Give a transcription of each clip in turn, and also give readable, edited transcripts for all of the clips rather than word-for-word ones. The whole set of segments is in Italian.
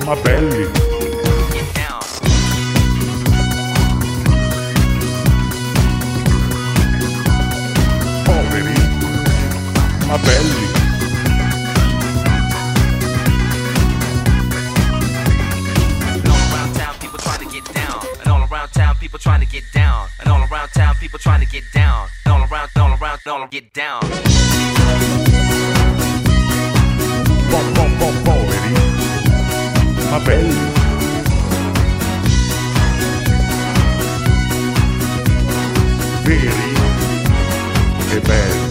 ma belli. Poveri, ma belli. People trying to get down, and all around town, people trying to get down, and all around, get down. Poveri, ma belli. Veri e belli.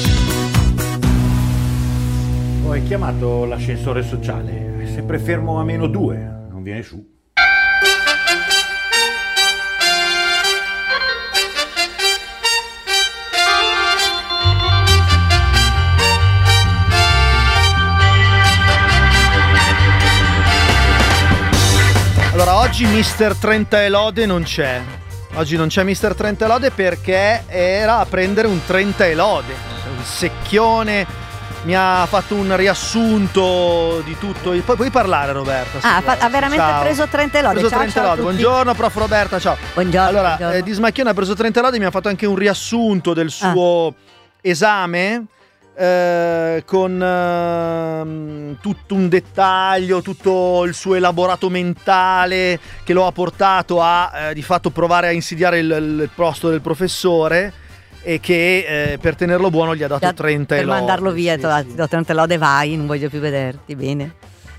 Ho chiamato l'ascensore sociale, è sempre fermo a -2, non viene su. Allora, oggi Mister 30 e lode non c'è. Oggi non c'è Mister 30 e lode perché era a prendere un 30 e lode. Un secchione, mi ha fatto un riassunto di tutto. Poi puoi parlare, Roberta. Ha veramente ciao. preso 30 e lode. Preso Ciao, 30 e ciao a lode. tutti. Buongiorno, prof Roberta, ciao. Buongiorno. Allora, buongiorno. Di Smacchione ha preso 30 e lode, mi ha fatto anche un riassunto del suo esame. Con tutto un dettaglio, tutto il suo elaborato mentale che lo ha portato a di fatto provare a insidiare il posto del professore e che per tenerlo buono gli ha dato 30 e per lode. mandarlo via, Sì, ti do 30 lode, vai, non voglio più vederti, bene.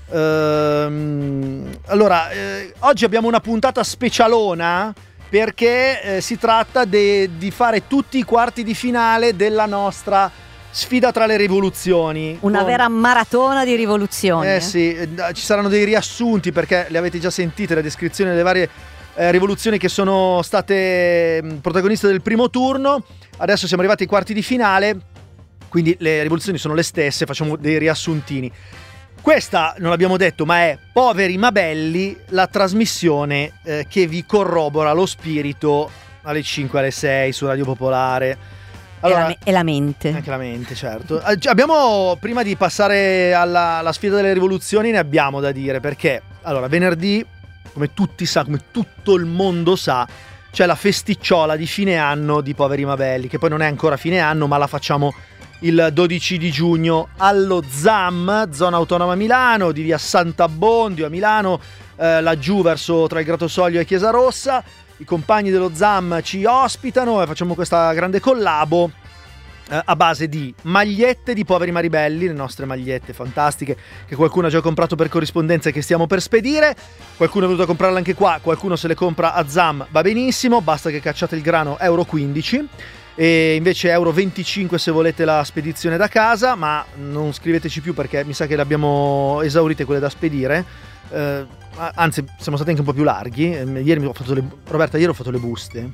Allora, oggi abbiamo una puntata specialona perché si tratta di fare tutti i quarti di finale della nostra sfida tra le rivoluzioni. Una vera maratona di rivoluzioni. Sì, ci saranno dei riassunti perché le avete già sentite, le descrizioni delle varie rivoluzioni che sono state protagoniste del primo turno. Adesso siamo arrivati ai quarti di finale, quindi le rivoluzioni sono le stesse, facciamo dei riassuntini. Questa, non l'abbiamo detto, ma è Poveri ma belli, la trasmissione che vi corrobora lo spirito alle 5 alle 6 su Radio Popolare. Allora, e la mente. Anche la mente, certo. Abbiamo, prima di passare alla sfida delle rivoluzioni, ne abbiamo da dire, perché allora venerdì, come tutti sa, come tutto il mondo sa, c'è la festicciola di fine anno di Poveri ma belli, che poi non è ancora fine anno, ma la facciamo il 12 di giugno allo ZAM, zona autonoma Milano, di via Sant'Abbondio a Milano, laggiù verso tra il Gratosoglio e Chiesa Rossa. I compagni dello ZAM ci ospitano e facciamo questa grande collabo a base di magliette di Poveri ma ribelli, le nostre magliette fantastiche che qualcuno ha già comprato per corrispondenza e che stiamo per spedire. Qualcuno è venuto a comprarle anche qua, qualcuno se le compra a ZAM, va benissimo, basta che cacciate il grano €15 e invece €25 se volete la spedizione da casa, ma non scriveteci più perché mi sa che le abbiamo esaurite quelle da spedire. Anzi, siamo stati anche un po' più larghi. Ieri Roberta, ieri ho fatto le buste.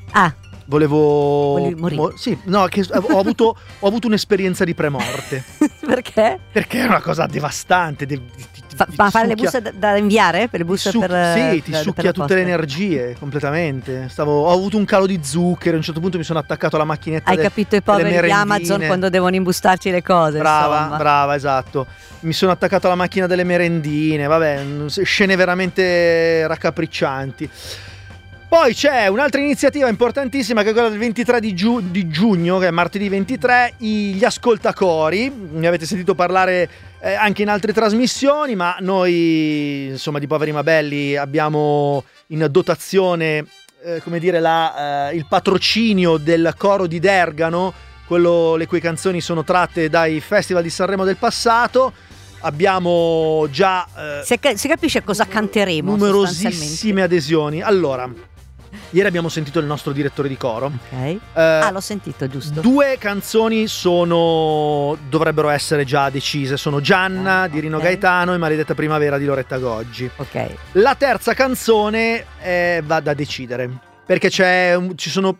Volevi morire? Sì, no, che ho avuto un'esperienza di premorte. Perché? Perché è una cosa devastante. Ma fare le buste da inviare? Per le buste sì, ti succhia tutte le energie completamente. Ho avuto un calo di zucchero. A un certo punto mi sono attaccato alla macchinetta. Hai capito i poveri di Amazon quando devono imbustarci le cose. Brava, esatto. Mi sono attaccato alla macchina delle merendine. Vabbè, scene veramente raccapriccianti. Poi c'è un'altra iniziativa importantissima che è quella del 23 di giugno, che è martedì 23, gli ascoltacori. Ne avete sentito parlare anche in altre trasmissioni, ma noi, insomma, di Poveri ma belli abbiamo in dotazione, come dire, il patrocinio del coro di Dergano, le cui canzoni sono tratte dai festival di Sanremo del passato. Abbiamo già si capisce cosa canteremo, numerosissime adesioni. Allora, ieri abbiamo sentito il nostro direttore di coro. Ok. L'ho sentito, giusto. 2 canzoni dovrebbero essere già decise. Sono Gianna di Rino Gaetano e Maledetta Primavera di Loretta Goggi. Ok. La terza canzone va da decidere. Perché c'è un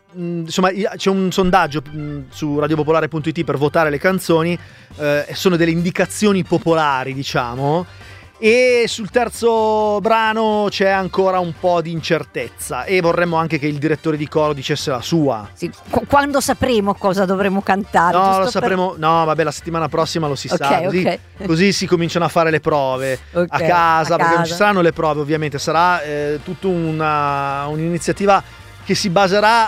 sondaggio su radiopopolare.it per votare le canzoni, sono delle indicazioni popolari, diciamo, e sul terzo brano c'è ancora un po' di incertezza e vorremmo anche che il direttore di coro dicesse la sua. Sì, quando sapremo cosa dovremo cantare? No, lo sapremo. No, vabbè, la settimana prossima lo si sa. Così si cominciano a fare le prove a casa, perché non ci saranno le prove, ovviamente. Sarà tutta un'iniziativa che si baserà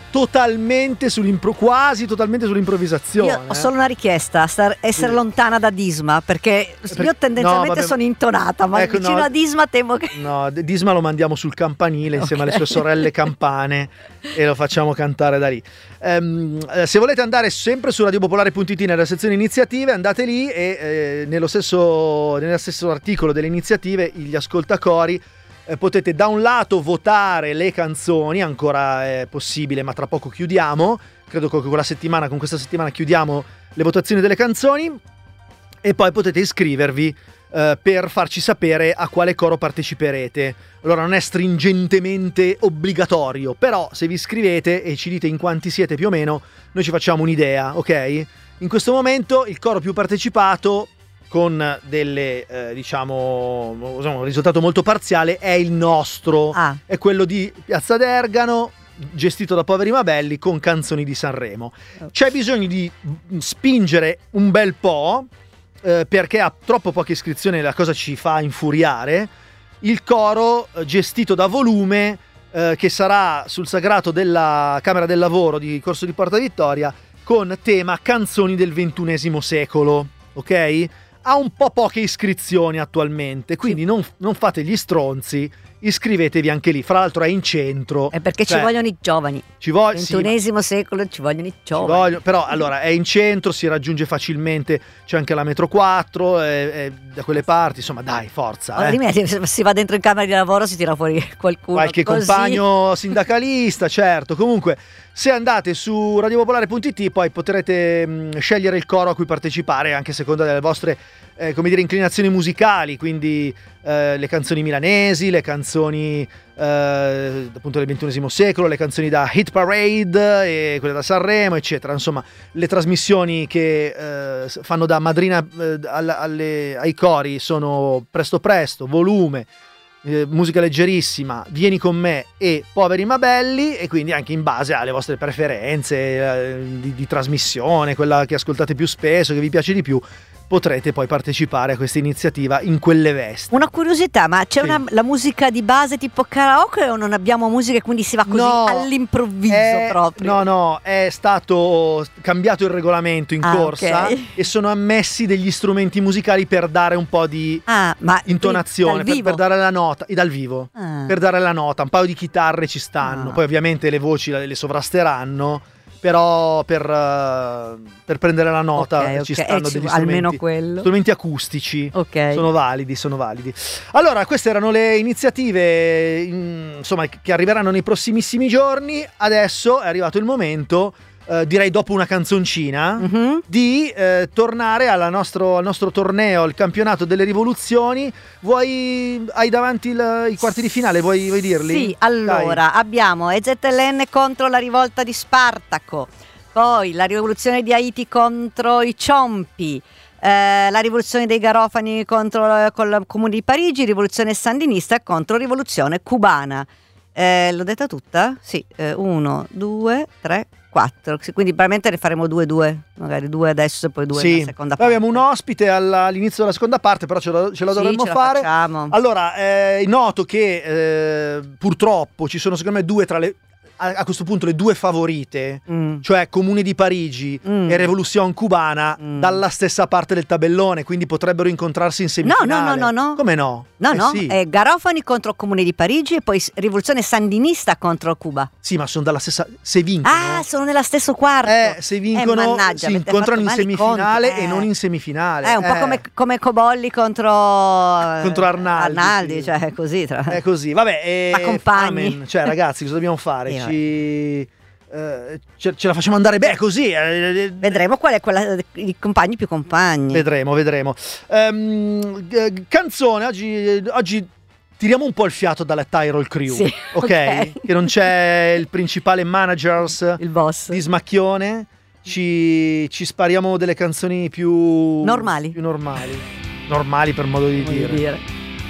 quasi totalmente sull'improvvisazione. Io ho solo una richiesta: essere lontana da Disma, perché io tendenzialmente sono intonata, ma vicino a Disma temo che... No, Disma lo mandiamo sul campanile insieme alle sue sorelle campane e lo facciamo cantare da lì. Se volete andare sempre su radiopopolare.it nella sezione iniziative, andate lì e nello stesso articolo delle iniziative, gli ascoltacori, potete da un lato votare le canzoni, ancora è possibile, ma tra poco chiudiamo, credo che con questa settimana chiudiamo le votazioni delle canzoni, e poi potete iscrivervi per farci sapere a quale coro parteciperete. Allora non è stringentemente obbligatorio, però se vi iscrivete e ci dite in quanti siete più o meno, noi ci facciamo un'idea, ok? In questo momento il coro più partecipato, con delle un risultato molto parziale, è il nostro, è quello di Piazza d'Ergano, gestito da Poveri ma Belli, con Canzoni di Sanremo. C'è bisogno di spingere un bel po', perché ha troppo poche iscrizioni e la cosa ci fa infuriare. Il coro gestito da Volume, che sarà sul sagrato della Camera del Lavoro di Corso di Porta Vittoria, con tema Canzoni del XXI secolo, ok? Ha un po' poche iscrizioni attualmente, quindi non fate gli stronzi, iscrivetevi anche lì. Fra l'altro è in centro. È perché ci vogliono i giovani. XXI secolo ci vogliono i giovani. Però allora è in centro, si raggiunge facilmente, c'è anche la metro 4, è da quelle parti, insomma dai, forza. Si va dentro in camera di lavoro, si tira fuori qualcuno. Qualche compagno sindacalista, certo. Comunque, se andate su radiopopolare.it poi potrete scegliere il coro a cui partecipare, anche a seconda delle vostre inclinazioni musicali, quindi le canzoni milanesi, le canzoni appunto del XXI secolo, le canzoni da Hit Parade e quelle da Sanremo, eccetera. Insomma, le trasmissioni che fanno da madrina ai cori sono Presto Presto, Volume, Musica Leggerissima, Vieni con me e Poveri ma Belli, e quindi anche in base alle vostre preferenze di trasmissione, quella che ascoltate più spesso, che vi piace di più, potrete poi partecipare a questa iniziativa in quelle vesti. Una curiosità, ma c'è la musica di base tipo karaoke, o non abbiamo musica e quindi si va così all'improvviso proprio? No, è stato cambiato il regolamento in corsa, okay, e sono ammessi degli strumenti musicali per dare un po' di intonazione, per dare la nota, e dal vivo, per dare la nota. Un paio di chitarre ci stanno, poi ovviamente le voci le sovrasteranno, però per prendere la nota ci stanno degli strumenti acustici, sono validi. Allora, queste erano le iniziative insomma, che arriveranno nei prossimissimi giorni. Hai arrivato il momento, direi dopo una canzoncina, di tornare al nostro torneo, il campionato delle rivoluzioni. Hai davanti i quarti di finale, vuoi dirli? Sì, allora abbiamo EZLN contro la rivolta di Spartaco, poi la rivoluzione di Haiti contro i Ciompi, la rivoluzione dei Garofani contro il Comune di Parigi, rivoluzione sandinista contro rivoluzione cubana. L'ho detta tutta? Sì, 1, 2, 3, 4, quindi probabilmente ne faremo 2, magari 2 adesso e poi 2 nella seconda parte. Abbiamo un ospite all'inizio della seconda parte, però ce lo dovremmo fare. Facciamo. Allora, è noto che purtroppo ci sono secondo me a questo punto le due favorite, cioè Comune di Parigi e Revolution Cubana, dalla stessa parte del tabellone, quindi potrebbero incontrarsi in semifinale. No. Come no? No, sì. È Garofani contro Comune di Parigi e poi rivoluzione sandinista contro Cuba. Sì, ma sono dalla stessa, se vincono. Sono nello stesso quarto. Se vincono si incontrano in semifinale e non in semifinale. È un po' come Cobolli contro Arnaldi, sì. Cioè così. È così, vabbè. Ma compagni. Amen. Cioè, ragazzi, cosa dobbiamo fare? Ce la facciamo andare bene così. Vedremo qual è quella i compagni più compagni. Vedremo. Canzone oggi tiriamo un po' il fiato dalla Tyrol Crew, sì, ok? Che non c'è il principale manager, il boss di Smacchione. Ci spariamo delle canzoni più normali. normali, per modo di voglio dire. dire.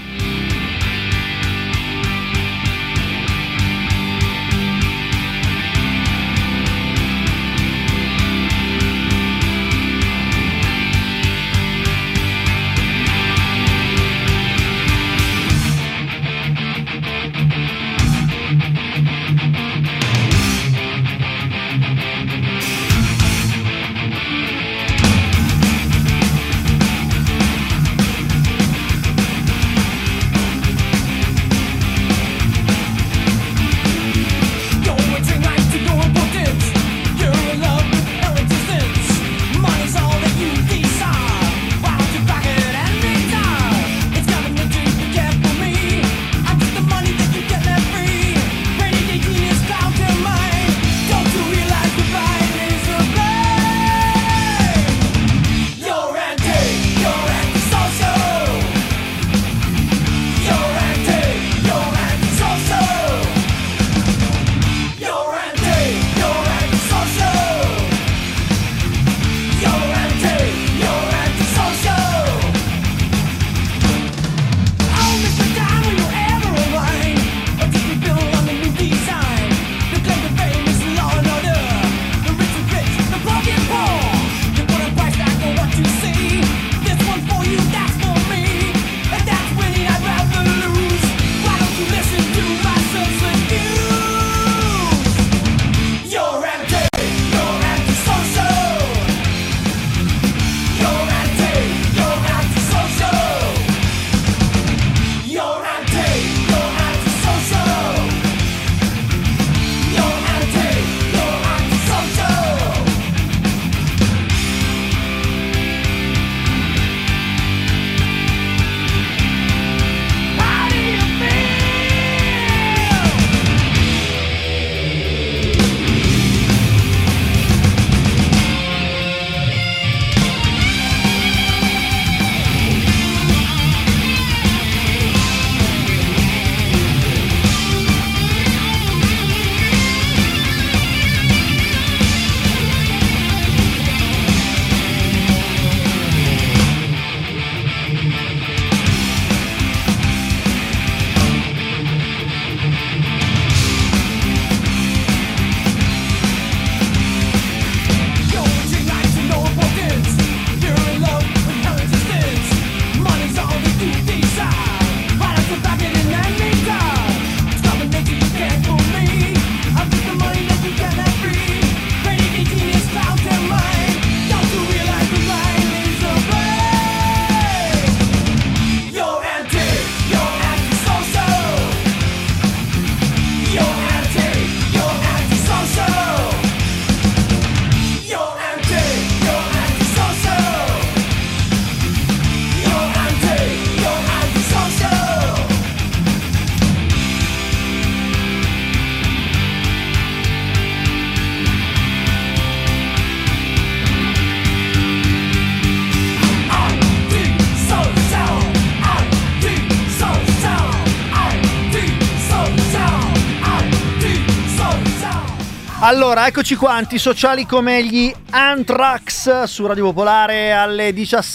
Allora, eccoci qua, antisociali come gli Anthrax su Radio Popolare alle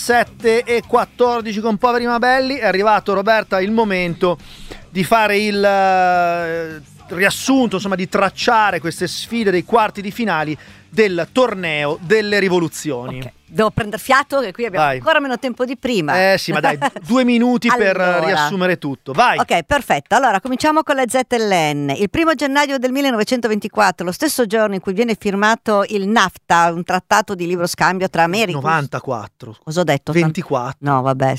17:14 con Poveri ma Belli. È arrivato, Roberta, il momento di fare il riassunto, insomma, di tracciare queste sfide dei quarti di finali del torneo delle rivoluzioni. Okay. Devo prendere fiato, che qui abbiamo ancora meno tempo di prima. Sì, ma dai, 2 minuti per riassumere tutto. Vai. Ok, perfetto. Allora, cominciamo con le ZLN. Il 1 gennaio del 1924, lo stesso giorno in cui viene firmato il NAFTA, un trattato di libero scambio tra America... 94. Cosa ho detto? 24. No, vabbè.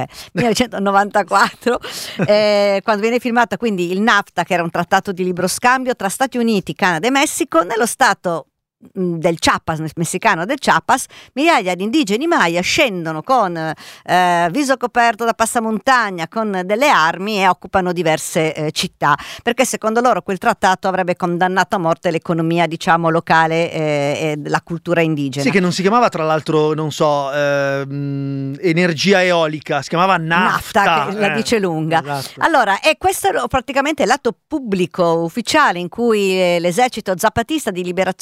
1994, quando viene firmato quindi il NAFTA, che era un trattato di libero scambio tra Stati Uniti, Canada e Messico, nello stato del Chiapas, messicano del Chiapas, migliaia di indigeni Maya scendono con viso coperto da passamontagna, con delle armi, e occupano diverse città, perché secondo loro quel trattato avrebbe condannato a morte l'economia, diciamo, locale e la cultura indigena. Sì, che non si chiamava, tra l'altro, non so, energia eolica, si chiamava NAFTA, che la dice lunga. Esatto. Allora, e questo è praticamente l'atto pubblico ufficiale in cui l'esercito zapatista di liberazione nazionale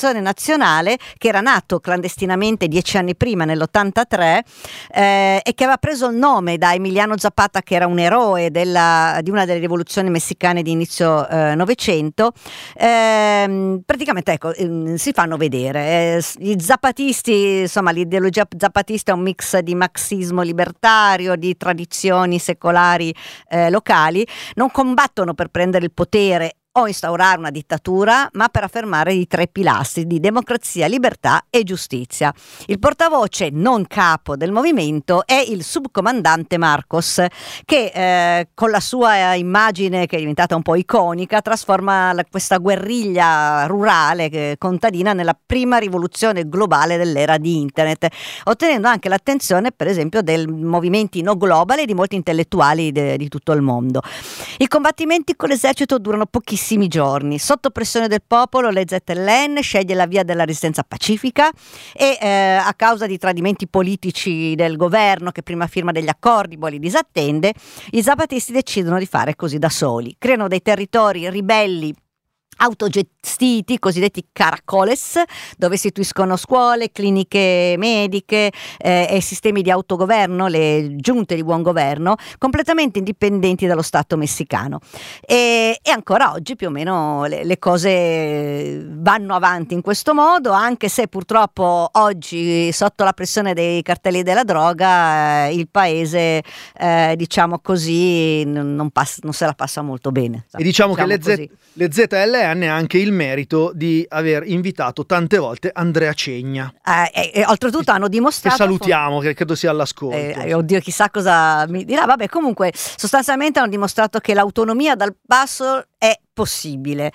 nazionale che era nato clandestinamente 10 anni prima, nell'83, e che aveva preso il nome da Emiliano Zapata, che era un eroe di una delle rivoluzioni messicane di inizio Novecento. Praticamente, ecco, si fanno vedere. I zapatisti, insomma, l'ideologia zapatista è un mix di marxismo libertario, di tradizioni secolari locali. Non combattono per prendere il potere o instaurare una dittatura, ma per affermare i 3 pilastri di democrazia, libertà e giustizia. Il portavoce non capo del movimento è il subcomandante Marcos, che con la sua immagine, che è diventata un po' iconica, trasforma questa guerriglia rurale contadina nella prima rivoluzione globale dell'era di internet, ottenendo anche l'attenzione, per esempio, dei movimenti no global e di molti intellettuali di tutto il mondo. I combattimenti con l'esercito durano pochissimi giorni. Sotto pressione del popolo, le ZLN sceglie la via della resistenza pacifica e a causa di tradimenti politici del governo, che prima firma degli accordi poi li disattende, i zapatisti decidono di fare così da soli. Creano dei territori ribelli autogestiti, cosiddetti caracoles, dove si istituiscono scuole, cliniche mediche e sistemi di autogoverno, le giunte di buon governo, completamente indipendenti dallo Stato messicano. E ancora oggi più o meno le cose vanno avanti in questo modo, anche se purtroppo oggi, sotto la pressione dei cartelli della droga, il paese, diciamo così, non se la passa molto bene. E diciamo che le ZLN hanno anche il merito di aver invitato tante volte Andrea Cegna. E oltretutto hanno dimostrato... Che salutiamo, che credo sia all'ascolto. Oddio, chissà cosa mi dirà. Vabbè, comunque, sostanzialmente hanno dimostrato che l'autonomia dal basso è possibile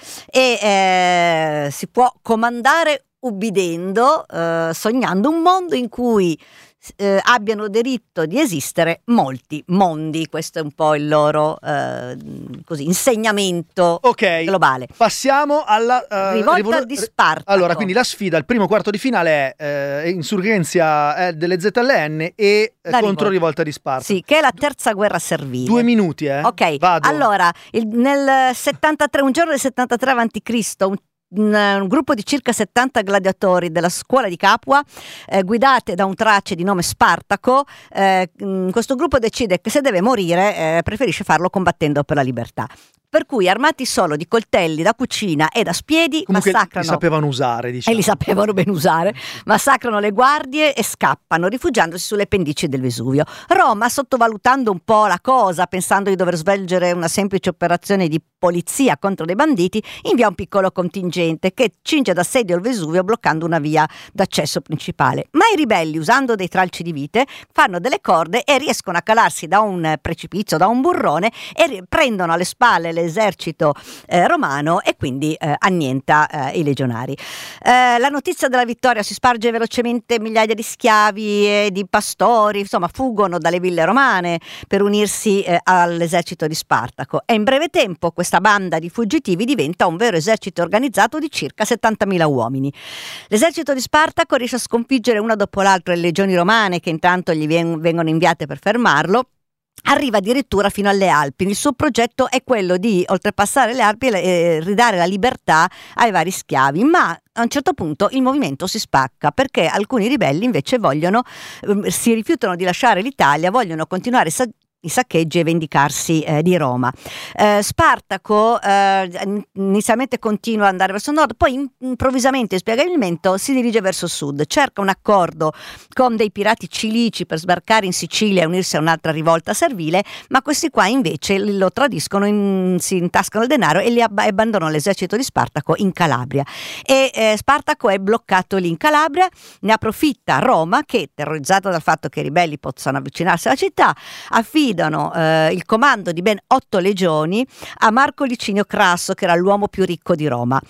e si può comandare ubbidendo, sognando un mondo in cui abbiano diritto di esistere molti mondi. Questo è un po' il loro insegnamento globale. Passiamo alla rivolta di Spartaco. Allora, quindi la sfida, il primo quarto di finale è insurgenza delle ZLN e controrivolta di Spartaco. Sì, che è la terza guerra servile. 2 minuti, Ok, vado. Allora, nel 73, un giorno del 73 a.C., un gruppo di circa 70 gladiatori della scuola di Capua, guidate da un trace di nome Spartaco, questo gruppo decide che se deve morire preferisce farlo combattendo per la libertà. Per cui, armati solo di coltelli da cucina e da spiedi, comunque massacrano. Li sapevano usare, diciamo. E li sapevano ben usare. Massacrano le guardie e scappano, rifugiandosi sulle pendici del Vesuvio. Roma, sottovalutando un po' la cosa, pensando di dover svolgere una semplice operazione di polizia contro dei banditi, invia un piccolo contingente che cinge d'assedio il Vesuvio, bloccando una via d'accesso principale. Ma i ribelli, usando dei tralci di vite, fanno delle corde e riescono a calarsi da un precipizio, da un burrone, e prendono alle spalle l'esercito romano e quindi annienta i legionari. La notizia della vittoria si sparge velocemente, migliaia di schiavi e di pastori, insomma, fuggono dalle ville romane per unirsi all'esercito di Spartaco, e in breve tempo questa banda di fuggitivi diventa un vero esercito organizzato di circa 70.000 uomini. L'esercito di Spartaco riesce a sconfiggere una dopo l'altra le legioni romane, che intanto gli vengono inviate per fermarlo. Arriva addirittura fino alle Alpi. Il suo progetto è quello di oltrepassare le Alpi e ridare la libertà ai vari schiavi, ma a un certo punto il movimento si spacca, perché alcuni ribelli invece si rifiutano di lasciare l'Italia, vogliono continuare i saccheggi e vendicarsi di Roma. Spartaco inizialmente continua ad andare verso nord, poi improvvisamente, inspiegabilmente, si dirige verso sud, cerca un accordo con dei pirati cilici per sbarcare in Sicilia e unirsi a un'altra rivolta servile, ma questi qua invece lo tradiscono, si intascano il denaro e li abbandonano l'esercito di Spartaco in Calabria. E Spartaco è bloccato lì in Calabria, ne approfitta Roma, che, terrorizzata dal fatto che i ribelli possano avvicinarsi alla città, affida il comando di ben 8 legioni a Marco Licinio Crasso, che era l'uomo più ricco di Roma.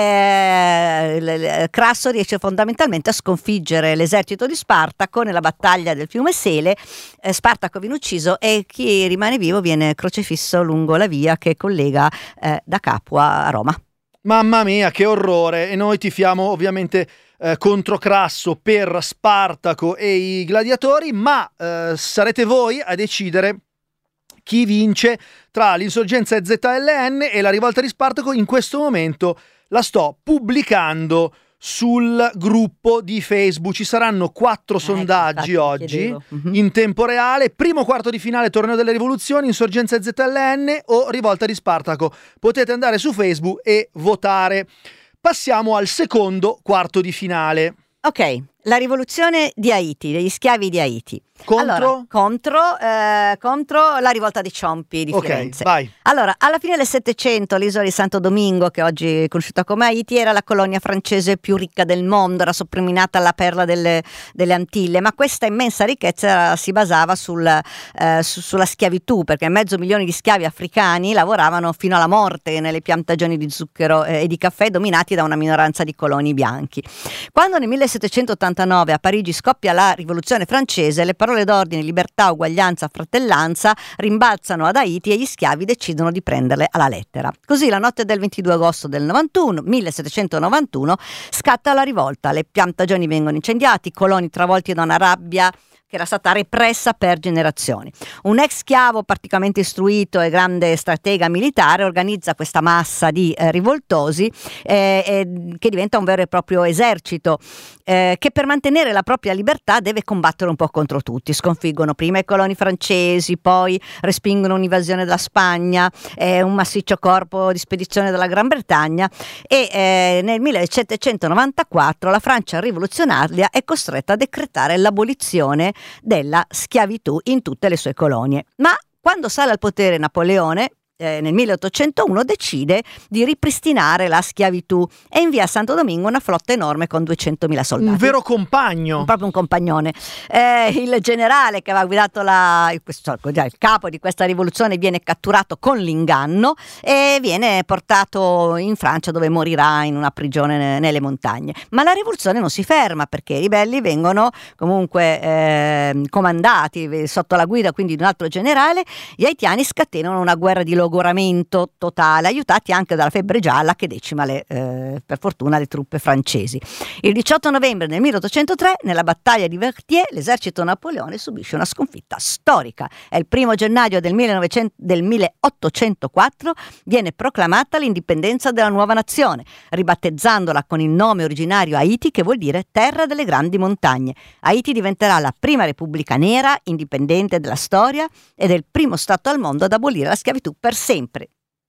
Crasso riesce fondamentalmente a sconfiggere l'esercito di Spartaco nella battaglia del fiume Sele. Spartaco viene ucciso e chi rimane vivo viene crocefisso lungo la via che collega da Capua a Roma. Mamma mia, che orrore! E noi tifiamo ovviamente contro Crasso per Spartaco e i gladiatori, ma sarete voi a decidere chi vince tra l'insorgenza ZLN e la rivolta di Spartaco. In questo momento la sto pubblicando sul gruppo di Facebook. Ci saranno 4 sondaggi infatti, oggi chiedevo. in tempo reale. Primo quarto di finale, torneo delle rivoluzioni, Insorgenza ZLN o Rivolta di Spartaco. Potete andare su Facebook e votare. Passiamo al secondo quarto di finale. Ok, la rivoluzione di Haiti, degli schiavi di Haiti. Contro? Allora, contro la rivolta di Ciompi di Firenze. Vai. Allora, alla fine del Settecento l'isola di Santo Domingo, che oggi è conosciuta come Haiti, era la colonia francese più ricca del mondo, era soprannominata la perla delle Antille, ma questa immensa ricchezza si basava sulla schiavitù, perché 500.000 di schiavi africani lavoravano fino alla morte nelle piantagioni di zucchero e di caffè dominati da una minoranza di coloni bianchi. Quando nel 1789 a Parigi scoppia la rivoluzione francese, le parole d'ordine libertà, uguaglianza, fratellanza rimbalzano ad Haiti e gli schiavi decidono di prenderle alla lettera. Così la notte del 22 agosto del 1791 scatta la rivolta, le piantagioni vengono incendiate, i coloni travolti da una rabbia che era stata repressa per generazioni. Un ex schiavo praticamente istruito e grande stratega militare organizza questa massa di rivoltosi che diventa un vero e proprio esercito che per mantenere la propria libertà deve combattere un po' contro tutti. Sconfiggono prima i coloni francesi, poi respingono un'invasione della Spagna, un massiccio corpo di spedizione della Gran Bretagna e nel 1794 la Francia rivoluzionaria è costretta a decretare l'abolizione della schiavitù in tutte le sue colonie. Ma quando sale al potere Napoleone nel 1801 decide di ripristinare la schiavitù e invia a Santo Domingo una flotta enorme con 200.000 soldati. Un vero compagno. Proprio un compagnone. Il generale che aveva guidato il capo di questa rivoluzione viene catturato con l'inganno e viene portato in Francia, dove morirà in una prigione nelle montagne. Ma la rivoluzione non si ferma, perché i ribelli vengono comandati sotto la guida quindi di un altro generale. Gli haitiani scatenano una guerra di logoramento totale, aiutati anche dalla febbre gialla che decima per fortuna le truppe francesi. Il 18 novembre del 1803, nella battaglia di Vertier, l'esercito Napoleone subisce una sconfitta storica. È il 1 gennaio del 1804 viene proclamata l'indipendenza della nuova nazione, ribattezzandola con il nome originario Haiti, che vuol dire terra delle grandi montagne. Haiti diventerà la prima repubblica nera indipendente della storia ed è il primo stato al mondo ad abolire la schiavitù per sempre.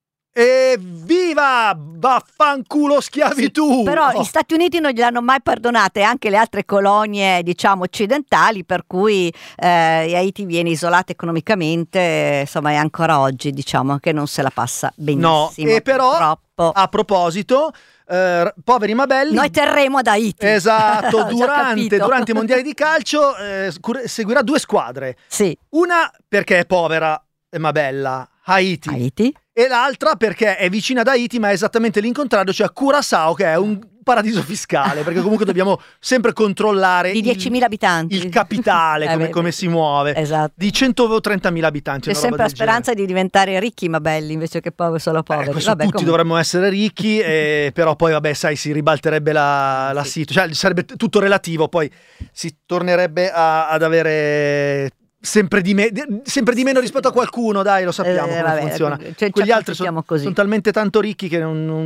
Evviva! Vaffanculo schiavitù! Sì, però gli Stati Uniti non gliel'hanno mai perdonate, anche le altre colonie diciamo occidentali, per cui Haiti viene isolata economicamente, insomma è ancora oggi diciamo che non se la passa benissimo. No, e però purtroppo. A proposito, poveri Mabelli, noi terremo ad Haiti. Esatto, durante i mondiali di calcio seguirà 2 squadre. Sì. Una perché è povera ma bella, Haiti. E l'altra perché è vicina ad Haiti, ma è esattamente l'incontrario, cioè Curaçao, che è un paradiso fiscale, perché comunque dobbiamo sempre controllare di 10.000 abitanti il capitale, come si muove. Esatto. Di 130.000 abitanti. C'è sempre la speranza di diventare ricchi ma belli invece che solo poveri. Tutti comunque dovremmo essere ricchi, però poi sai, si ribalterebbe la situazione, cioè sarebbe tutto relativo, poi si tornerebbe ad avere sempre di meno rispetto a qualcuno, dai, lo sappiamo come funziona. Quegli altri sono talmente tanto ricchi che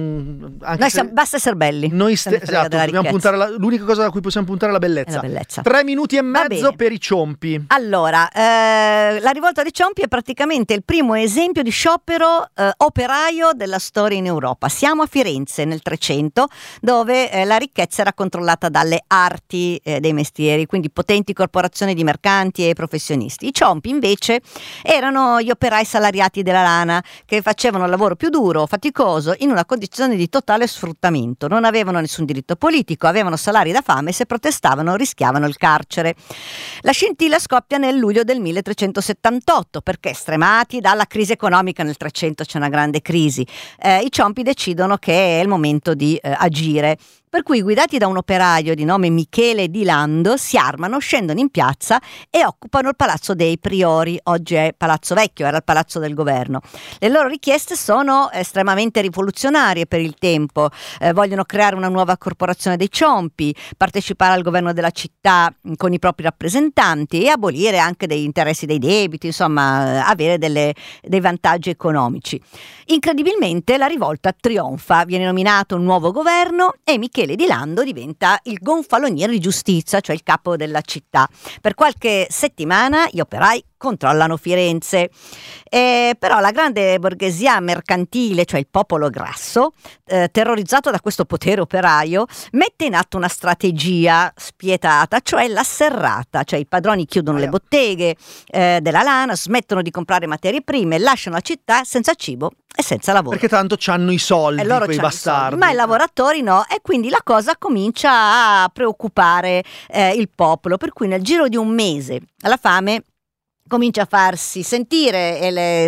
basta essere belli. Esatto, dobbiamo puntare l'unica cosa da cui possiamo puntare è la bellezza. 3 minuti e mezzo per i ciompi. Allora, la rivolta dei ciompi è praticamente il primo esempio di sciopero operaio della storia in Europa. Siamo a Firenze nel 300, dove la ricchezza era controllata dalle arti dei mestieri, quindi potenti corporazioni di mercanti e professionisti. I ciompi invece erano gli operai salariati della lana, che facevano il lavoro più duro, faticoso, in una condizione di totale sfruttamento. Non avevano nessun diritto politico, avevano salari da fame e se protestavano rischiavano il carcere. La scintilla scoppia nel luglio del 1378 perché, stremati dalla crisi economica, nel 300 c'è una grande crisi, i ciompi decidono che è il momento di agire. Per cui, guidati da un operaio di nome Michele Di Lando, si armano, scendono in piazza e occupano il Palazzo dei Priori. Oggi è Palazzo Vecchio, era il palazzo del governo. Le loro richieste sono estremamente rivoluzionarie per il tempo. Vogliono creare una nuova corporazione dei ciompi, partecipare al governo della città con i propri rappresentanti e abolire anche degli interessi dei debiti, insomma avere dei vantaggi economici. Incredibilmente la rivolta trionfa, viene nominato un nuovo governo e Michele Michele di Lando diventa il gonfaloniere di giustizia, cioè il capo della città. Per qualche settimana gli operai controllano Firenze, però la grande borghesia mercantile, cioè il popolo grasso, terrorizzato da questo potere operaio, mette in atto una strategia spietata, cioè la serrata, cioè i padroni chiudono le botteghe della lana, smettono di comprare materie prime, lasciano la città senza cibo e senza lavoro. Perché tanto c'hanno i soldi, loro quei c'hanno bastardi. soldi, ma i lavoratori no, e quindi la cosa comincia a preoccupare il popolo, per cui nel giro di un mese la fame comincia a farsi sentire e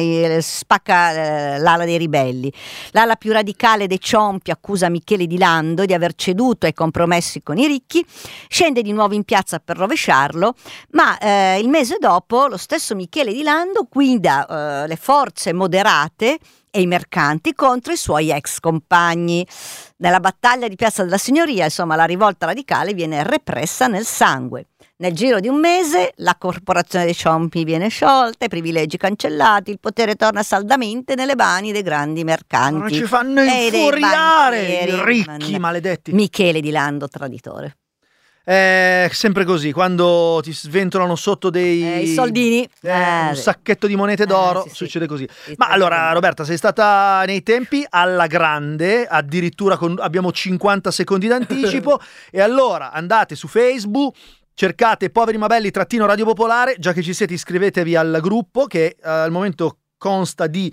spacca l'ala dei ribelli. L'ala più radicale dei Ciompi accusa Michele di Lando di aver ceduto ai compromessi con i ricchi, scende di nuovo in piazza per rovesciarlo, ma il mese dopo lo stesso Michele di Lando guida le forze moderate e i mercanti contro i suoi ex compagni. Nella battaglia di Piazza della Signoria, insomma, la rivolta radicale viene repressa nel sangue. Nel giro di un mese la corporazione dei Ciompi viene sciolta, i privilegi cancellati, il potere torna saldamente nelle mani dei grandi mercanti. Non ci fanno infuriare i ricchi maledetti. Michele di Lando traditore. È sempre così, quando ti sventolano sotto dei i soldini, un sacchetto di monete d'oro, sì, succede così. Sì, Ma allora, Roberta, sei stata nei tempi alla grande, addirittura abbiamo 50 secondi d'anticipo. E allora andate su Facebook, cercate Poveri ma Belli _Radio Popolare, già che ci siete iscrivetevi al gruppo che al momento consta di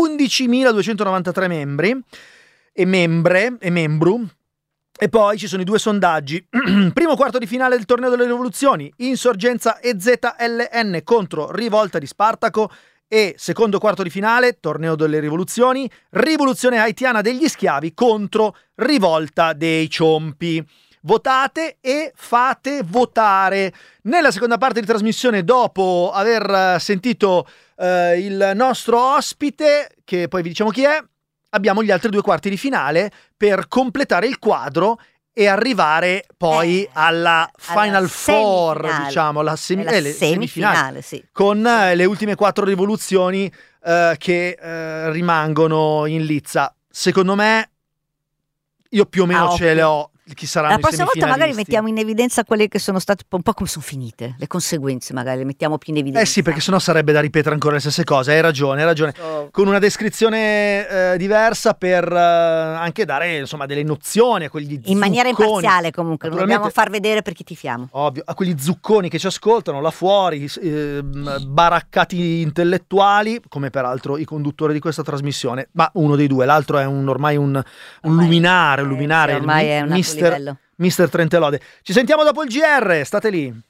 11.293 membri e membru. E poi ci sono i 2 sondaggi. Primo quarto di finale del torneo delle rivoluzioni, Insorgenza e ZLN contro Rivolta di Spartaco. E secondo quarto di finale, torneo delle rivoluzioni, Rivoluzione haitiana degli schiavi contro Rivolta dei Ciompi. Votate e fate votare. Nella seconda parte di trasmissione, dopo aver sentito il nostro ospite, che poi vi diciamo chi è, abbiamo gli altri 2 quarti di finale per completare il quadro e arrivare poi alla Final Four, diciamo, la semifinale, sì. Con le ultime 4 rivoluzioni che rimangono in lizza. Secondo me, io più o meno ce le ho. Chi saranno la prossima i volta magari semifinalisti. mettiamo in evidenza quelle che sono state un po' come sono finite, le conseguenze magari le mettiamo più in evidenza. Sì, perché sennò sarebbe da ripetere ancora le stesse cose. Hai ragione. Con una descrizione diversa per anche dare, insomma, delle nozioni a quegli zucconi. In maniera imparziale, comunque, non dobbiamo far vedere per chi tifiamo. Ovvio, a quegli zucconi che ci ascoltano là fuori, baraccati intellettuali, come peraltro i conduttori di questa trasmissione, ma uno dei 2, l'altro è ormai un luminare, ormai è un altro livello. Mister Trentelode. Ci sentiamo dopo il GR, state lì.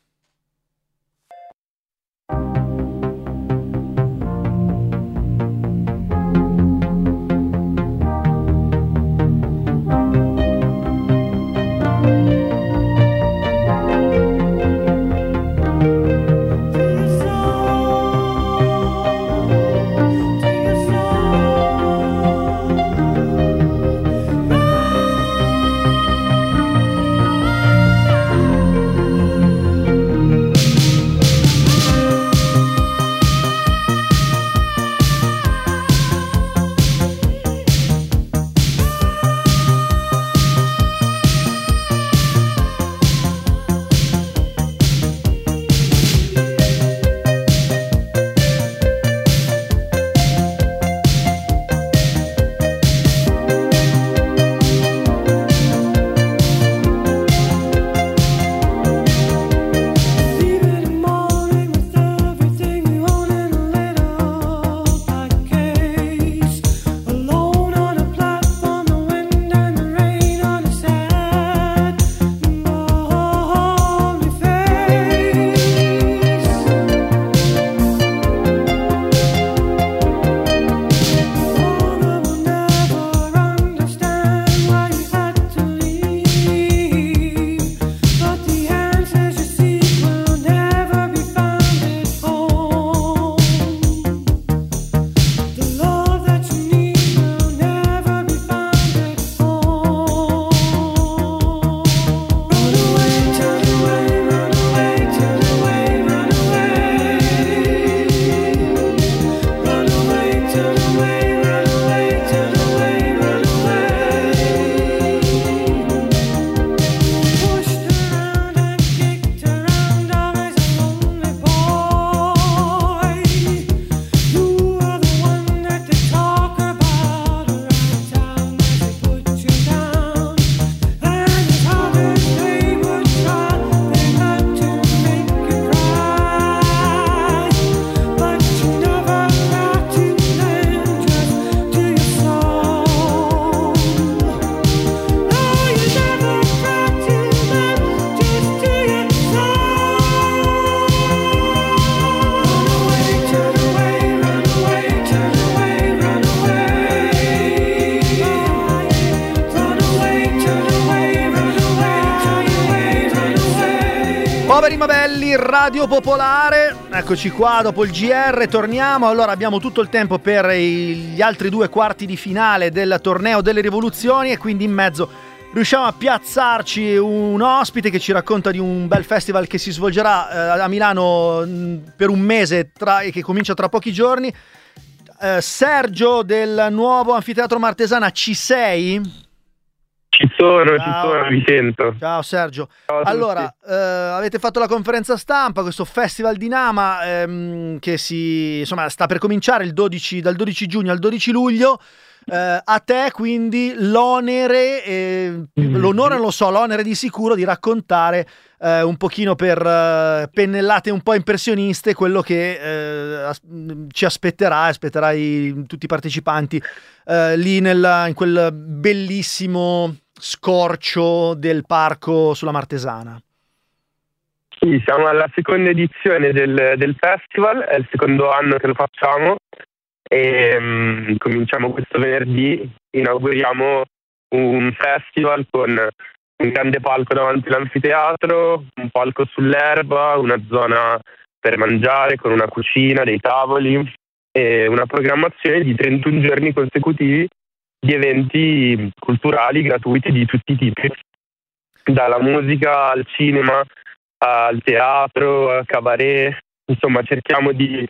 di Radio Popolare, eccoci qua dopo il GR, torniamo. Allora abbiamo tutto il tempo per gli altri 2 quarti di finale del torneo delle rivoluzioni e quindi in mezzo riusciamo a piazzarci un ospite che ci racconta di un bel festival che si svolgerà a Milano per un mese e che comincia tra pochi giorni. Sergio del nuovo Anfiteatro Martesana, ci sei? Ci sono, vi sento. Ciao Sergio. Ciao a allora, avete fatto la conferenza stampa, questo festival di Nama che sta per cominciare dal 12 giugno al 12 luglio. A te quindi l'onere non lo so, l'onere di sicuro di raccontare un pochino per pennellate un po' impressioniste quello che ci aspetterai tutti i partecipanti lì in quel bellissimo scorcio del parco sulla Martesana. Sì, siamo alla seconda edizione del festival, è il secondo anno che lo facciamo e cominciamo questo venerdì, inauguriamo un festival con un grande palco davanti all'anfiteatro, un palco sull'erba, una zona per mangiare con una cucina, dei tavoli e una programmazione di 31 giorni consecutivi di eventi culturali gratuiti di tutti i tipi, dalla musica al cinema, al teatro, al cabaret. Insomma, cerchiamo di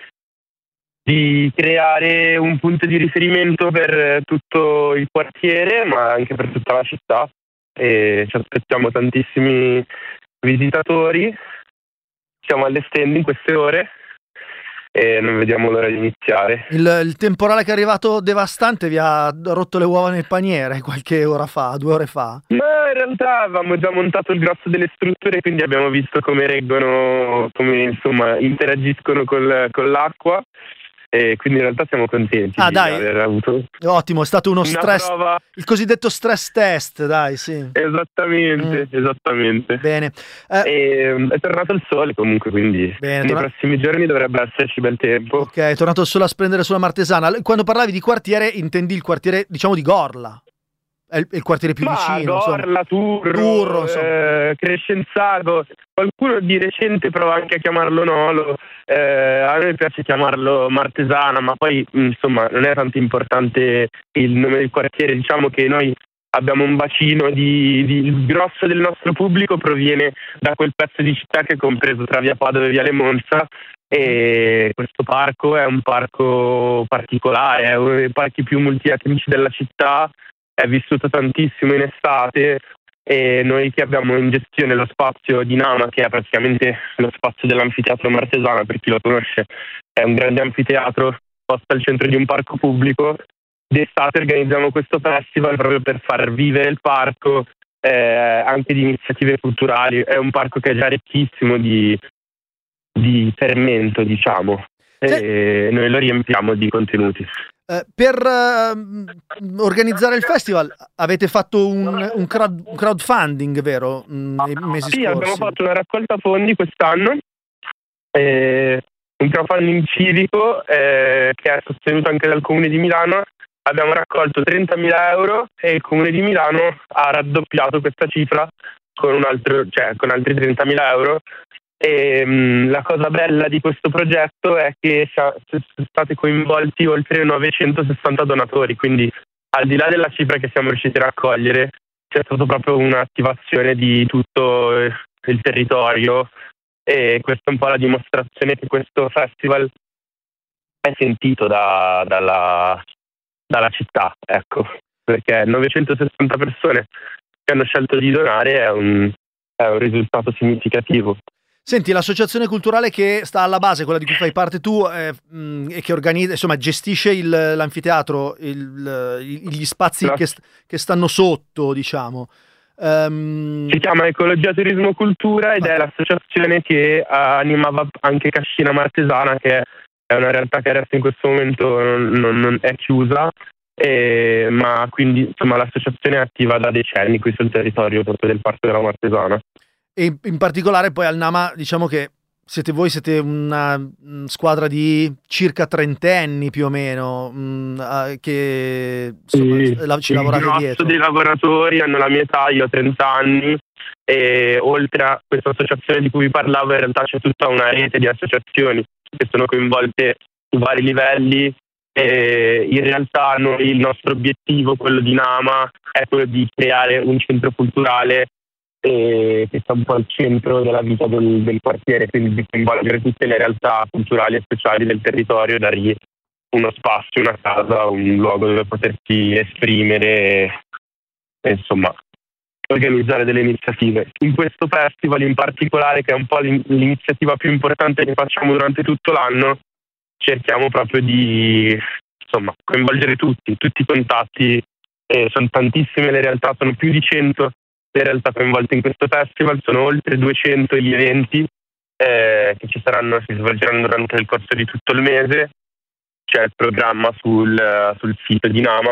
creare un punto di riferimento per tutto il quartiere, ma anche per tutta la città, e ci aspettiamo tantissimi visitatori. Stiamo allestendo in queste ore e non vediamo l'ora di iniziare. Il temporale che è arrivato devastante vi ha rotto le uova nel paniere qualche ora fa, 2 ore fa? Ma in realtà avevamo già montato il grosso delle strutture, quindi abbiamo visto come reggono, come insomma interagiscono con l'acqua, e quindi in realtà siamo contenti di aver avuto. Ottimo, è stato uno stress, prova. Il cosiddetto stress test, dai, sì. Esattamente. Bene. È tornato il sole comunque, quindi nei prossimi giorni dovrebbe esserci bel tempo. Ok, è tornato il sole a splendere sulla Martesana. Quando parlavi di quartiere, intendi il quartiere, diciamo, di Gorla? È il quartiere più vicino. Gorla, Turro, Crescenzago. Qualcuno di recente prova anche a chiamarlo Nolo. A noi piace chiamarlo Martesana, ma poi insomma non è tanto importante il nome del quartiere. Diciamo che noi abbiamo un bacino il grosso del nostro pubblico proviene da quel pezzo di città che è compreso tra via Padova e viale Monza, e questo parco è un parco particolare, è uno dei parchi più multietnici della città, è vissuto tantissimo in estate, e noi che abbiamo in gestione lo spazio di Nama, che è praticamente lo spazio dell'anfiteatro Martesana, per chi lo conosce, è un grande anfiteatro posto al centro di un parco pubblico. D'estate organizziamo questo festival proprio per far vivere il parco, anche di iniziative culturali. È un parco che è già ricchissimo di fermento, diciamo, e noi lo riempiamo di contenuti. Per organizzare il festival avete fatto un crowdfunding, vero? Nei mesi scorsi. Abbiamo fatto una raccolta fondi quest'anno, un crowdfunding civico che è sostenuto anche dal Comune di Milano. Abbiamo raccolto 30.000 euro e il Comune di Milano ha raddoppiato questa cifra con altri 30.000 euro. E la cosa bella di questo progetto è che sono stati coinvolti oltre 960 donatori, quindi al di là della cifra che siamo riusciti a raccogliere c'è stata proprio un'attivazione di tutto il territorio, e questa è un po' la dimostrazione che questo festival è sentito dalla città, ecco, perché 960 persone che hanno scelto di donare è un risultato significativo. Senti, l'associazione culturale che sta alla base, quella di cui fai parte tu, e che organizza, insomma, gestisce l'anfiteatro, gli spazi che stanno sotto, diciamo. Si chiama Ecologia Turismo Cultura ed è l'associazione che animava anche Cascina Martesana, che è una realtà che adesso in questo momento non è chiusa, ma quindi insomma l'associazione è attiva da decenni qui sul territorio proprio del Parco della Martesana. E in particolare poi al Nama, diciamo che siete una squadra di circa trentenni più o meno, che insomma, ci lavorate dietro. Dei lavoratori hanno la mia età, io ho 30 anni, e oltre a questa associazione di cui vi parlavo, in realtà c'è tutta una rete di associazioni che sono coinvolte su vari livelli. E in realtà il nostro obiettivo, quello di Nama, è quello di creare un centro culturale che sta un po' al centro della vita del quartiere, quindi di coinvolgere tutte le realtà culturali e sociali del territorio e dargli uno spazio, una casa, un luogo dove potersi esprimere e insomma organizzare delle iniziative. In questo festival in particolare, che è un po' l'iniziativa più importante che facciamo durante tutto l'anno, cerchiamo proprio di coinvolgere tutti i contatti. Sono tantissime le realtà, sono più di 100 le realtà coinvolte in questo festival, sono oltre 200 gli eventi che si svolgeranno durante il corso di tutto il mese. C'è il programma sul sito di Nama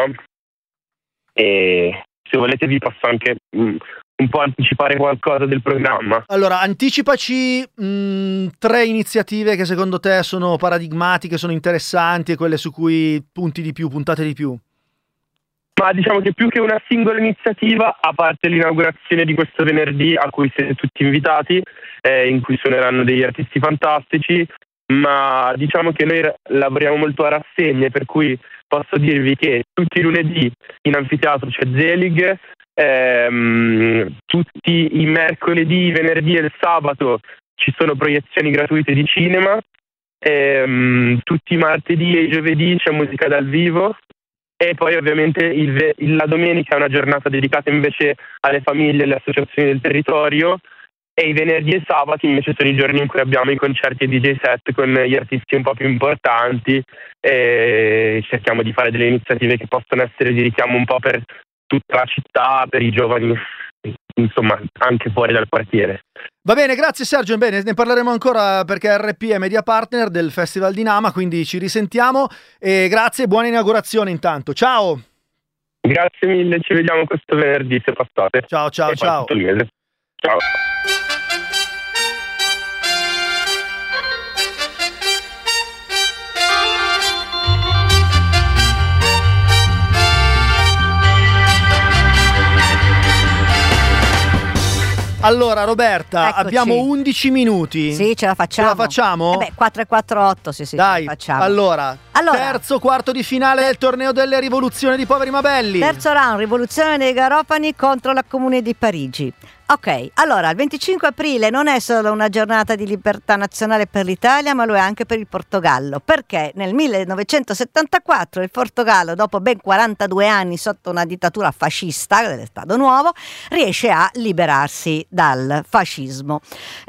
e se volete vi posso anche un po' anticipare qualcosa del programma. Allora, anticipaci 3 iniziative che secondo te sono paradigmatiche, sono interessanti e quelle su cui puntate di più. Ma diciamo che più che una singola iniziativa, a parte l'inaugurazione di questo venerdì a cui siete tutti invitati, in cui suoneranno degli artisti fantastici, ma diciamo che noi lavoriamo molto a rassegne, per cui posso dirvi che tutti i lunedì in anfiteatro c'è Zelig, tutti i mercoledì, venerdì e il sabato ci sono proiezioni gratuite di cinema, tutti i martedì e i giovedì c'è musica dal vivo e poi ovviamente la domenica è una giornata dedicata invece alle famiglie e alle associazioni del territorio. E i venerdì e sabati invece sono i giorni in cui abbiamo i concerti e DJ set con gli artisti un po' più importanti e cerchiamo di fare delle iniziative che possono essere di richiamo un po' per tutta la città, per i giovani, insomma anche fuori dal quartiere. Va bene, grazie Sergio, bene, ne parleremo ancora perché RP è media partner del Festival di Nama, quindi ci risentiamo e grazie e buona inaugurazione intanto, ciao! Grazie mille, ci vediamo questo venerdì se passate. Ciao. Ciao. Allora Roberta, Eccoci. abbiamo 11 minuti. Sì, ce la facciamo. Ce la facciamo? 4 e 4-8, sì, Dai, ce la facciamo. allora, terzo quarto di finale del torneo delle rivoluzioni di Poveri ma Belli. Terzo round, rivoluzione dei Garofani contro la Comune di Parigi. Ok, allora il 25 aprile non è solo una giornata di libertà nazionale per l'Italia, ma lo è anche per il Portogallo, perché nel 1974 il Portogallo, dopo ben 42 anni sotto una dittatura fascista dello Stato Nuovo, riesce a liberarsi dal fascismo.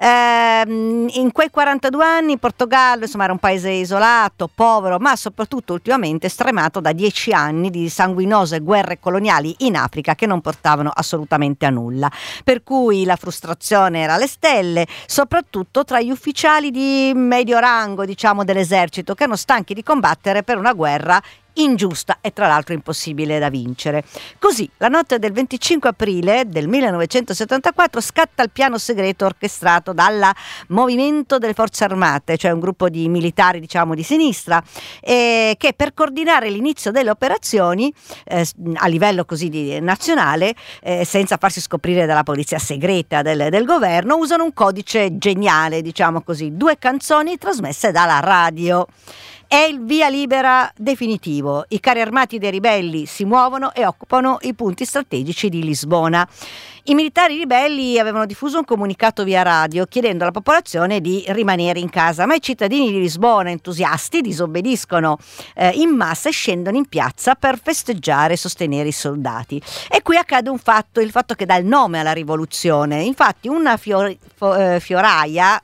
In quei 42 anni il Portogallo era un paese isolato, povero, ma soprattutto ultimamente stremato da 10 anni di sanguinose guerre coloniali in Africa che non portavano assolutamente a nulla. Per cui la frustrazione era alle stelle, soprattutto tra gli ufficiali di medio rango, dell'esercito, che erano stanchi di combattere per una guerra ingiusta e tra l'altro impossibile da vincere. Così, la notte del 25 aprile del 1974 scatta il piano segreto orchestrato dal Movimento delle Forze Armate, cioè un gruppo di militari di sinistra, che per coordinare l'inizio delle operazioni a livello nazionale, senza farsi scoprire dalla polizia segreta del governo, usano un codice geniale, 2 canzoni trasmesse dalla radio. È il via libera definitivo. I carri armati dei ribelli si muovono e occupano i punti strategici di Lisbona. I militari ribelli avevano diffuso un comunicato via radio chiedendo alla popolazione di rimanere in casa, ma i cittadini di Lisbona, entusiasti, disobbediscono in massa e scendono in piazza per festeggiare e sostenere i soldati. E qui accade un fatto, il fatto che dà il nome alla rivoluzione. Infatti una fioraia,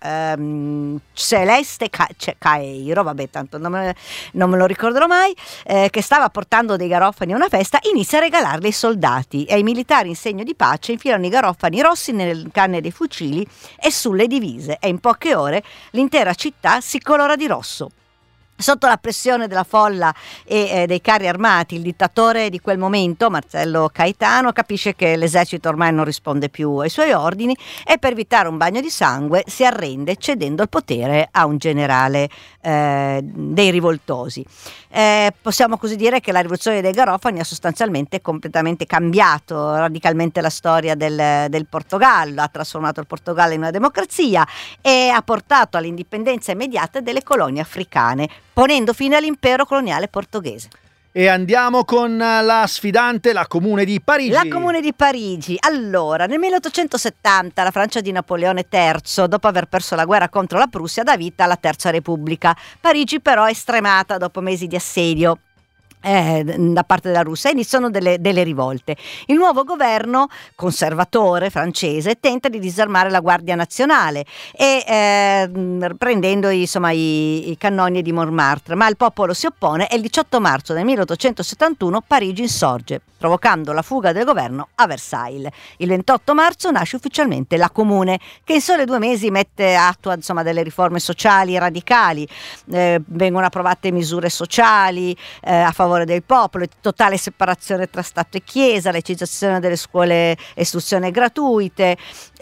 Celeste Caeiro, vabbè, tanto non me lo ricorderò mai, che stava portando dei garofani a una festa, inizia a regalarli ai soldati e ai militari in segno di pace infilano i garofani rossi nelle canne dei fucili e sulle divise, e in poche ore l'intera città si colora di rosso. Sotto la pressione della folla e dei carri armati, il dittatore di quel momento, Marcello Caetano, capisce che l'esercito ormai non risponde più ai suoi ordini e per evitare un bagno di sangue si arrende cedendo il potere a un generale dei rivoltosi. Possiamo così dire che la rivoluzione dei Garofani ha sostanzialmente completamente cambiato radicalmente la storia del Portogallo, ha trasformato il Portogallo in una democrazia e ha portato all'indipendenza immediata delle colonie africane, ponendo fine all'impero coloniale portoghese. E andiamo con la sfidante, la Comune di Parigi. La Comune di Parigi. Allora, nel 1870 la Francia di Napoleone III, dopo aver perso la guerra contro la Prussia, dà vita alla Terza Repubblica. Parigi però è stremata dopo mesi di assedio da parte della Russia, iniziano delle rivolte. Il nuovo governo conservatore francese tenta di disarmare la Guardia Nazionale e prendendo i cannoni di Montmartre, ma il popolo si oppone e il 18 marzo del 1871 Parigi insorge, provocando la fuga del governo a Versailles. Il 28 marzo nasce ufficialmente la Comune, che in soli 2 mesi attua delle riforme sociali radicali, vengono approvate misure sociali a favore del popolo, totale separazione tra Stato e Chiesa, laicizzazione delle scuole istruzione gratuite,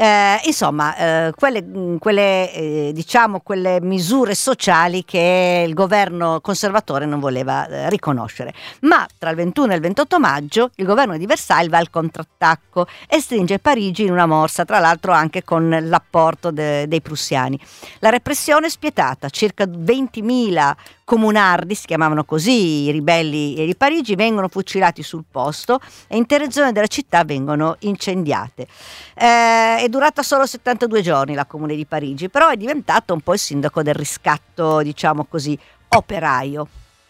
quelle misure sociali che il governo conservatore non voleva riconoscere. Ma tra il 21 e il 28 maggio il governo di Versailles va al contrattacco e stringe Parigi in una morsa, tra l'altro anche con l'apporto dei prussiani. La repressione è spietata, circa 20.000 comunardi, si chiamavano così i ribelli di Parigi, vengono fucilati sul posto e intere zone della città vengono incendiate. È durata solo 72 giorni la Comune di Parigi, però è diventato un po' il sindaco del riscatto, diciamo così, operaio.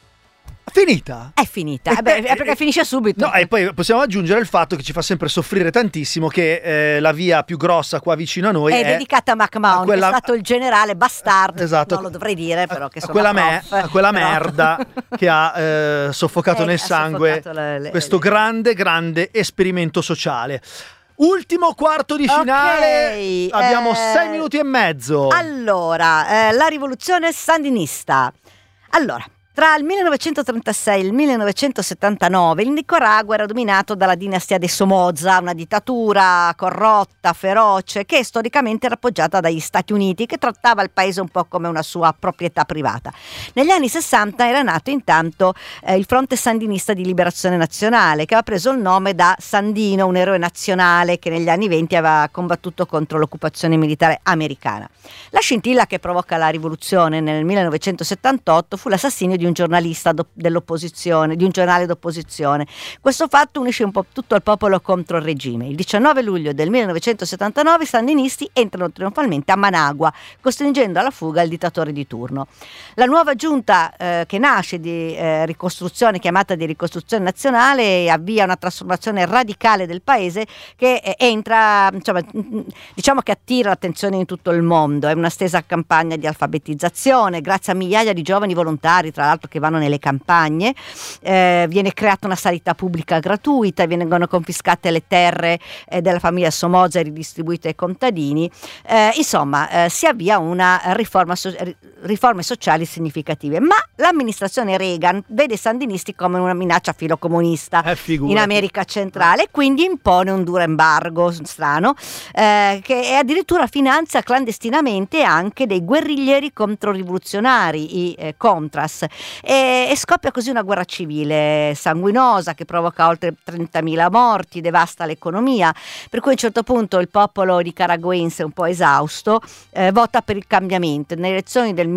Finita? È finita, perché finisce subito. No, e poi possiamo aggiungere il fatto che ci fa sempre soffrire tantissimo che la via più grossa qua vicino a noi è dedicata a MacMahon, che è stato il generale bastardo, esatto, non lo dovrei dire, però che a quella merda che ha soffocato nel sangue questo grande esperimento sociale. Ultimo quarto di finale, abbiamo 6 minuti e mezzo. Allora, la rivoluzione sandinista. Allora, tra il 1936 e il 1979 il Nicaragua era dominato dalla dinastia dei Somoza, una dittatura corrotta, feroce, che storicamente era appoggiata dagli Stati Uniti, che trattava il paese un po' come una sua proprietà privata. Negli anni 60 era nato intanto il Fronte Sandinista di Liberazione Nazionale, che aveva preso il nome da Sandino, un eroe nazionale che negli anni 20 aveva combattuto contro l'occupazione militare americana. La scintilla che provoca la rivoluzione nel 1978 fu l'assassinio di un giornalista dell'opposizione, di un giornale d'opposizione. Questo fatto unisce un po' tutto il popolo contro il regime. Il 19 luglio del 1979 i sandinisti entrano trionfalmente a Managua, costringendo alla fuga il dittatore di turno. La nuova giunta che nasce di ricostruzione, chiamata di ricostruzione nazionale, avvia una trasformazione radicale del paese che entra, diciamo che attira l'attenzione in tutto il mondo. È una stesa campagna di alfabetizzazione, grazie a migliaia di giovani volontari, tra l'altro, che vanno nelle campagne. Viene creata una sanità pubblica gratuita, vengono confiscate le terre della famiglia Somoza e ridistribuite ai contadini. Si avvia una riforme sociali significative, ma l'amministrazione Reagan vede i sandinisti come una minaccia filocomunista in America centrale, quindi impone un duro embargo strano che addirittura finanzia clandestinamente anche dei guerriglieri controrivoluzionari, i Contras, e scoppia così una guerra civile sanguinosa che provoca oltre 30.000 morti, devasta l'economia, per cui a un certo punto il popolo nicaraguense, un po' esausto, vota per il cambiamento. Nelle elezioni del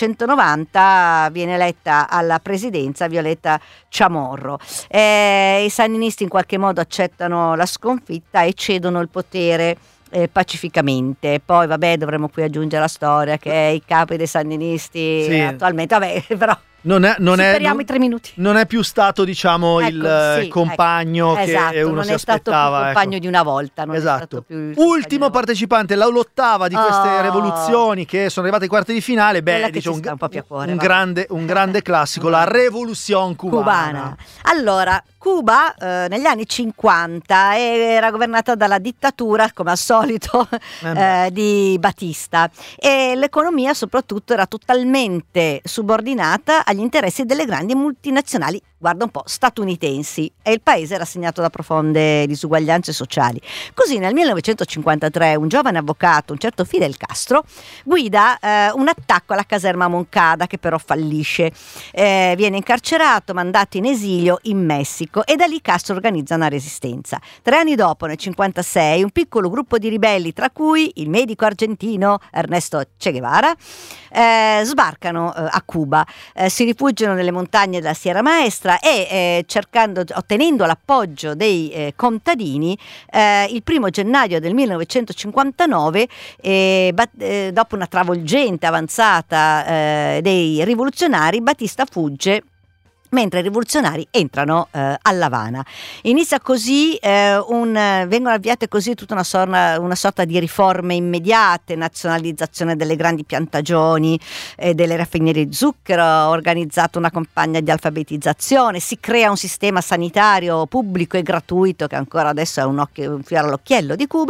1990 viene eletta alla presidenza Violeta Chamorro. I sandinisti in qualche modo accettano la sconfitta e cedono il potere pacificamente. Poi dovremmo qui aggiungere la storia che i capi dei sandinisti attualmente, però superiamo i 3 minuti. Non è più stato, diciamo, Ecco, il sì, compagno ecco. che Esatto, uno non si è stato più aspettava. il compagno di una volta. Non è Esatto. stato più il compagno Ultimo di una volta. partecipante, l'ottava di queste rivoluzioni che sono arrivate ai quarti di finale. Quella Beh, che dice ci sta un po' più a cuore, un va. grande classico, la Revoluzione cubana. Allora, Cuba negli anni 50 era governata dalla dittatura, come al solito, di Batista, e l'economia soprattutto era totalmente subordinata agli interessi delle grandi multinazionali, guarda un po', statunitensi, e il paese era segnato da profonde disuguaglianze sociali. Così nel 1953 un giovane avvocato, un certo Fidel Castro, guida un attacco alla caserma Moncada, che però fallisce. Viene incarcerato, mandato in esilio in Messico, e da lì Castro organizza una resistenza. 3 anni dopo, nel 1956, un piccolo gruppo di ribelli, tra cui il medico argentino Ernesto Che Guevara, sbarcano a Cuba, si rifugiano nelle montagne della Sierra Maestra e ottenendo l'appoggio dei contadini, il 1 gennaio del 1959, dopo una travolgente avanzata dei rivoluzionari, Batista fugge, mentre i rivoluzionari entrano all'Havana. Inizia così vengono avviate così tutta una sorta di riforme immediate, nazionalizzazione delle grandi piantagioni, delle raffinerie di zucchero, organizzata una campagna di alfabetizzazione, si crea un sistema sanitario pubblico e gratuito che ancora adesso è un fiore all'occhiello di Cuba,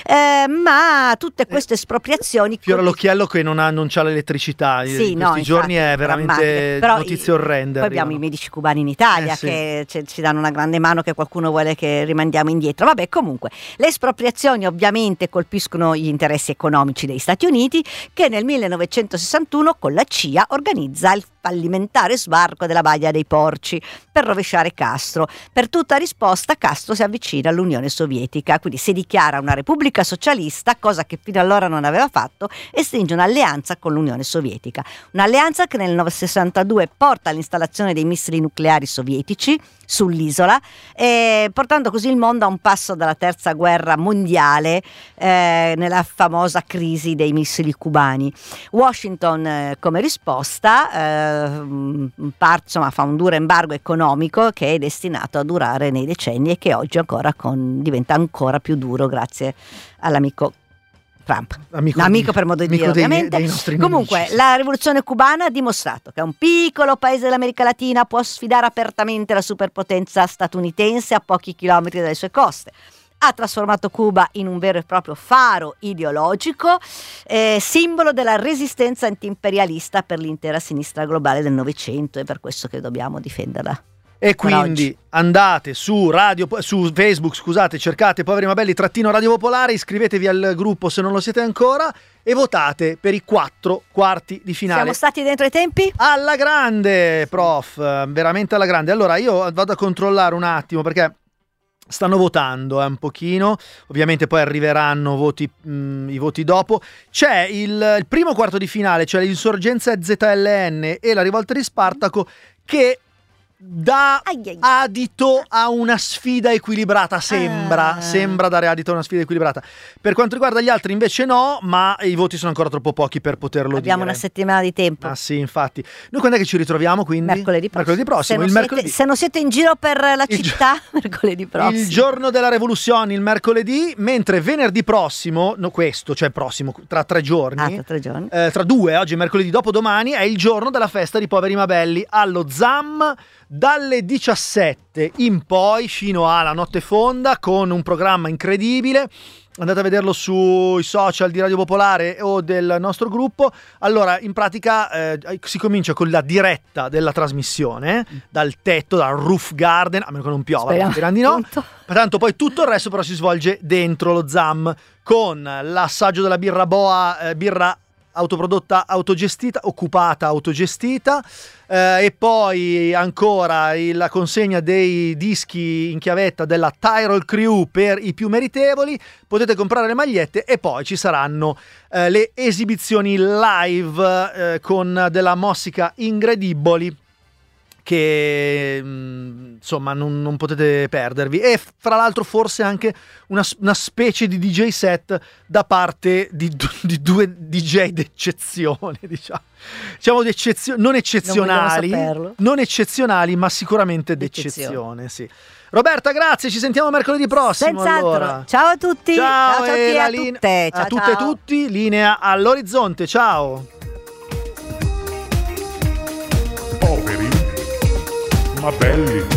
ma tutte queste espropriazioni, fiore all'occhiello che non c'ha l'elettricità, sì, in questi giorni è veramente notizie orrende. Poi abbiamo i medici cubani in Italia che ci danno una grande mano, che qualcuno vuole che rimandiamo indietro. Vabbè, comunque le espropriazioni ovviamente colpiscono gli interessi economici degli Stati Uniti, che nel 1961 con la CIA organizza il fallimentare sbarco della Baia dei Porci per rovesciare Castro. Per tutta risposta Castro si avvicina all'Unione Sovietica, quindi si dichiara una repubblica socialista, cosa che fino allora non aveva fatto, e stringe un'alleanza con l'Unione Sovietica. Un'alleanza che nel 1962 porta all'installazione dei missili nucleari sovietici sull'isola, portando così il mondo a un passo dalla terza guerra mondiale, nella famosa crisi dei missili cubani. Washington come risposta fa un duro embargo economico che è destinato a durare nei decenni e che oggi ancora diventa ancora più duro grazie all'amico Trump, amico per modo di dire, ovviamente. Comunque nemici. La rivoluzione cubana ha dimostrato che un piccolo paese dell'America Latina può sfidare apertamente la superpotenza statunitense a pochi chilometri dalle sue coste. Ha trasformato Cuba in un vero e proprio faro ideologico, simbolo della resistenza antiimperialista per l'intera sinistra globale del Novecento, e per questo che dobbiamo difenderla. E quindi andate su Facebook, cercate Poveri ma Belli _Radio Popolare, iscrivetevi al gruppo se non lo siete ancora e votate per i 4 quarti di finale. Siamo stati dentro ai tempi? Alla grande, prof, veramente alla grande. Allora io vado a controllare un attimo perché stanno votando un pochino, ovviamente poi arriveranno i voti dopo. C'è il primo quarto di finale, cioè l'insorgenza ZLN e la rivolta di Spartaco, che dà adito a una sfida equilibrata, sembra dare adito a una sfida equilibrata. Per quanto riguarda gli altri invece no, ma i voti sono ancora troppo pochi per poterlo dire. Abbiamo una settimana di tempo. Ah sì, infatti. Noi quando è che ci ritroviamo quindi? Mercoledì prossimo. Se non siete in giro per la città, mercoledì prossimo. Il giorno della rivoluzione, il mercoledì, mentre venerdì prossimo, tra 3 giorni. Tra 2, oggi è mercoledì, dopodomani è il giorno della festa di Poveri ma Belli allo ZAM, dalle 17 in poi fino alla notte fonda, con un programma incredibile. Andate a vederlo sui social di Radio Popolare o del nostro gruppo. Allora, in pratica si comincia con la diretta della trasmissione dal tetto, dal roof garden, a meno che non piova, sperando di no. Tanto poi tutto il resto però si svolge dentro lo ZAM, con l'assaggio della birra Boa, birra autoprodotta, autogestita, occupata, autogestita, e poi ancora la consegna dei dischi in chiavetta della Tyrol Crew per i più meritevoli. Potete comprare le magliette e poi ci saranno le esibizioni live con della musica incredibili che insomma non potete perdervi, e fra l'altro forse anche una specie di DJ set da parte di due DJ d'eccezione, diciamo non eccezionali, ma sicuramente d'eccezione, sì. Roberta, grazie, ci sentiamo mercoledì prossimo. Senz'altro. Allora. Ciao a tutti. Ciao, a tutti e a tutte. Ciao, a tutte e tutti, linea all'orizzonte. Ciao. Poveri ma belli.